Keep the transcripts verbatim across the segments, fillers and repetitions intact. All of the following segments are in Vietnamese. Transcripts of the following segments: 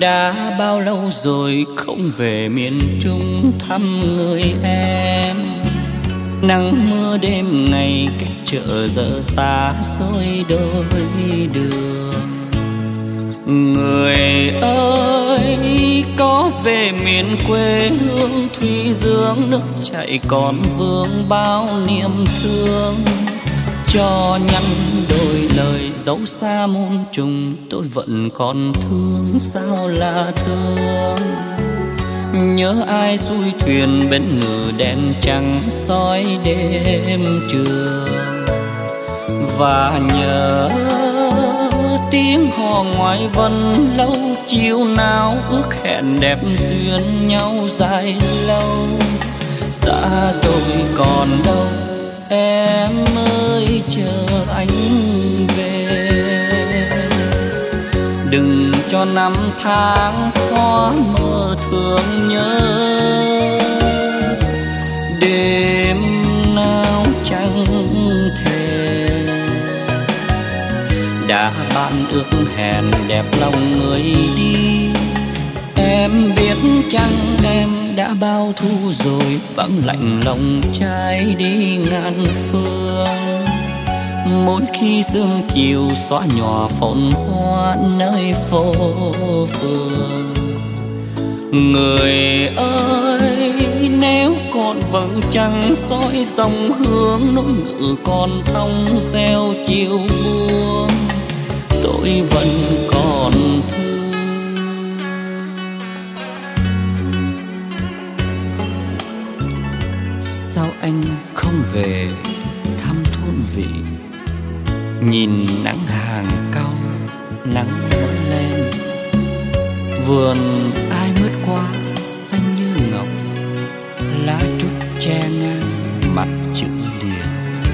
Đã bao lâu rồi không về miền Trung thăm người em. Nắng mưa đêm ngày cách chợ giờ xa xôi đôi đường. Người ơi có về miền quê hương thủy dương, nước chảy còn vương bao niềm thương. Cho nhắn đôi lời dấu xa muôn trùng, tôi vẫn còn thương sao là thương. Nhớ ai xuôi thuyền bên ngự đèn trắng soi đêm trường. Và nhớ tiếng hò ngoài vân lâu chiều nào ước hẹn đẹp duyên nhau dài lâu. Xa rồi còn đâu em ơi chờ anh về. Đừng cho năm tháng xóa mơ thương nhớ. Đêm nào chẳng thề đã ban ước hẹn đẹp lòng người đi. Em biết chăng em đã bao thu rồi, vắng lạnh lòng trai đi ngàn phương. Mỗi khi sương chiều xóa nhòa phồn hoa nơi phố phường. Người ơi nếu còn vầng trăng soi dòng hương, nỗi ngự còn thông reo chiều buông, tôi vẫn còn thương. Sao anh không về thăm thôn vị? Nhìn nắng hàng cau nắng mới lên, vườn ai mướt qua xanh như ngọc, lá trúc che ngang mặt chữ điền.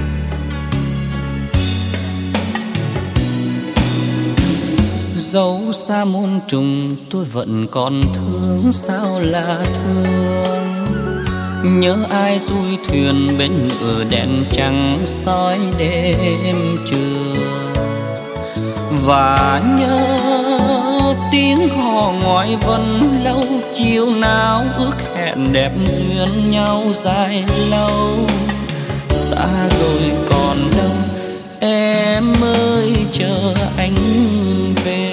Dẫu xa muôn trùng tôi vẫn còn thương sao là thương. Nhớ ai xuôi thuyền bên ngựa đèn trắng soi đêm trường. Và nhớ tiếng hò ngoài vân lâu chiều nào ước hẹn đẹp duyên nhau dài lâu. Xa rồi còn đâu em ơi chờ anh về.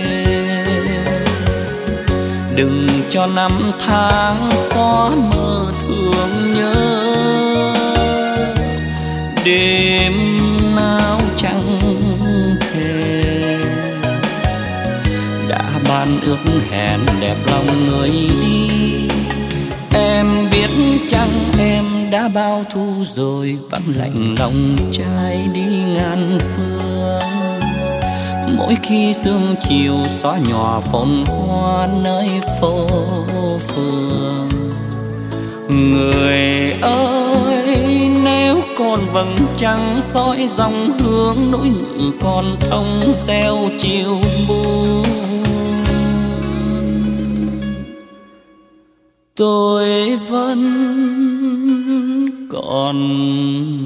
Đừng cho năm tháng xóa mơ thương nhớ. Đêm nào chẳng thề đã ban ước hẹn đẹp lòng người đi. Em biết chăng em đã bao thu rồi, vắng lạnh lòng trai đi ngàn phương. Mỗi khi sương chiều xóa nhòa phồn hoa nơi phố phường. Người ơi nếu còn vầng trăng soi dòng hương, nỗi ngự còn thông reo chiều buông, tôi vẫn còn